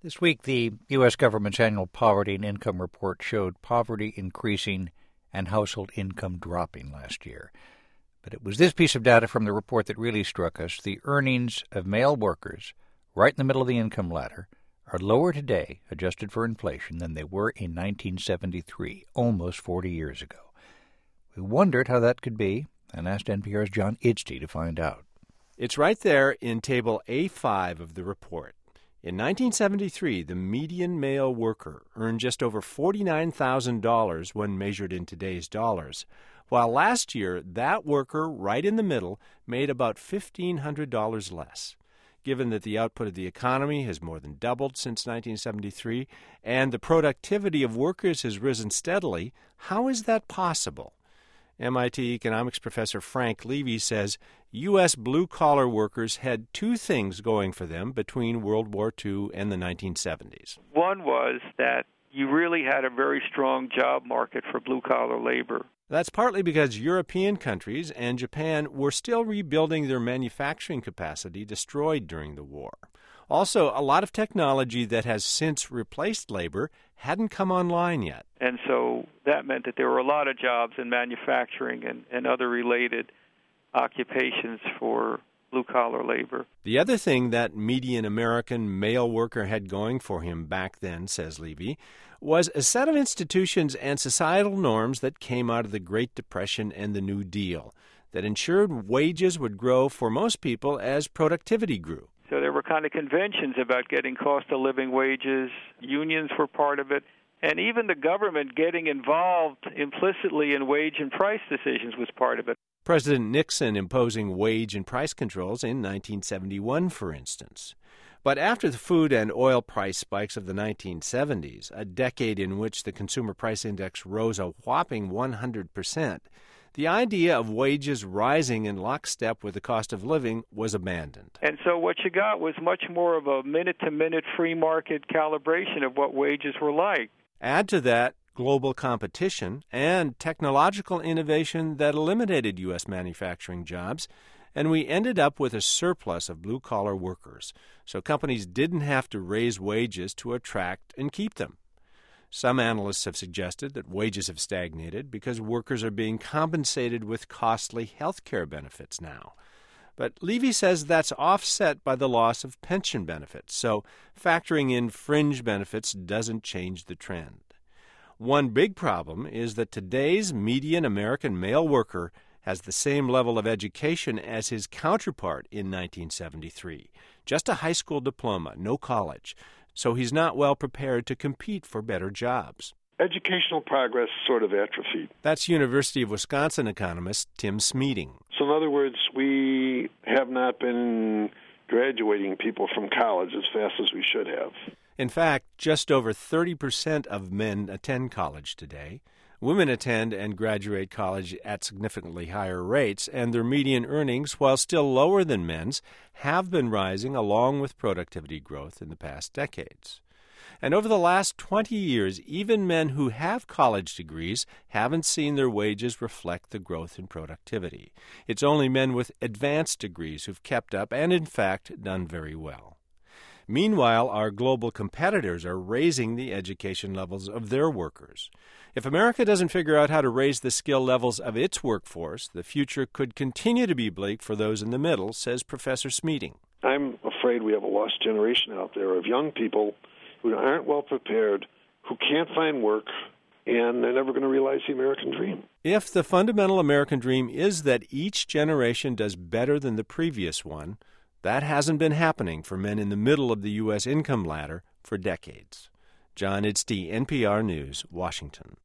This week, the U.S. government's annual poverty and income report showed poverty increasing and household income dropping last year. But it was this piece of data from the report that really struck us. The earnings of male workers, right in the middle of the income ladder, are lower today, adjusted for inflation, than they were in 1973, almost 40 years ago. We wondered how that could be and asked NPR's John Idsty to find out. It's right there in Table A5 of the report. In 1973, the median male worker earned just over $49,000 when measured in today's dollars, while last year that worker, right in the middle, made about $1,500 less. Given that the output of the economy has more than doubled since 1973 and the productivity of workers has risen steadily, how is that possible? MIT economics professor Frank Levy says U.S. blue-collar workers had two things going for them between World War II and the 1970s. One was that you really had a very strong job market for blue-collar labor. That's partly because European countries and Japan were still rebuilding their manufacturing capacity destroyed during the war. Also, a lot of technology that has since replaced labor hadn't come online yet. And so that meant that there were a lot of jobs in manufacturing and other related occupations for blue-collar labor. The other thing that median American male worker had going for him back then, says Levy, was a set of institutions and societal norms that came out of the Great Depression and the New Deal that ensured wages would grow for most people as productivity grew. So there were kind of conventions about getting cost of living wages. Unions were part of it. And even the government getting involved implicitly in wage and price decisions was part of it. President Nixon imposing wage and price controls in 1971, for instance. But after the food and oil price spikes of the 1970s, a decade in which the Consumer Price Index rose a whopping 100%, the idea of wages rising in lockstep with the cost of living was abandoned. And so what you got was much more of a minute-to-minute free market calibration of what wages were like. Add to that global competition and technological innovation that eliminated U.S. manufacturing jobs, and we ended up with a surplus of blue-collar workers, so companies didn't have to raise wages to attract and keep them. Some analysts have suggested that wages have stagnated because workers are being compensated with costly health care benefits now. But Levy says that's offset by the loss of pension benefits, so factoring in fringe benefits doesn't change the trend. One big problem is that today's median American male worker has the same level of education as his counterpart in 1973, just a high school diploma, no college. So he's not well prepared to compete for better jobs. Educational progress sort of atrophied. That's University of Wisconsin economist Tim Smeating. So in other words, we have not been graduating people from college as fast as we should have. In fact, just over 30% of men attend college today. Women attend and graduate college at significantly higher rates, and their median earnings, while still lower than men's, have been rising along with productivity growth in the past decades. And over the last 20 years, even men who have college degrees haven't seen their wages reflect the growth in productivity. It's only men with advanced degrees who've kept up and, in fact, done very well. Meanwhile, our global competitors are raising the education levels of their workers. If America doesn't figure out how to raise the skill levels of its workforce, the future could continue to be bleak for those in the middle, says Professor Smeating. I'm afraid we have a lost generation out there of young people who aren't well prepared, who can't find work, and they're never going to realize the American dream. If the fundamental American dream is that each generation does better than the previous one, that hasn't been happening for men in the middle of the U.S. income ladder for decades. John Idsty, NPR News, Washington.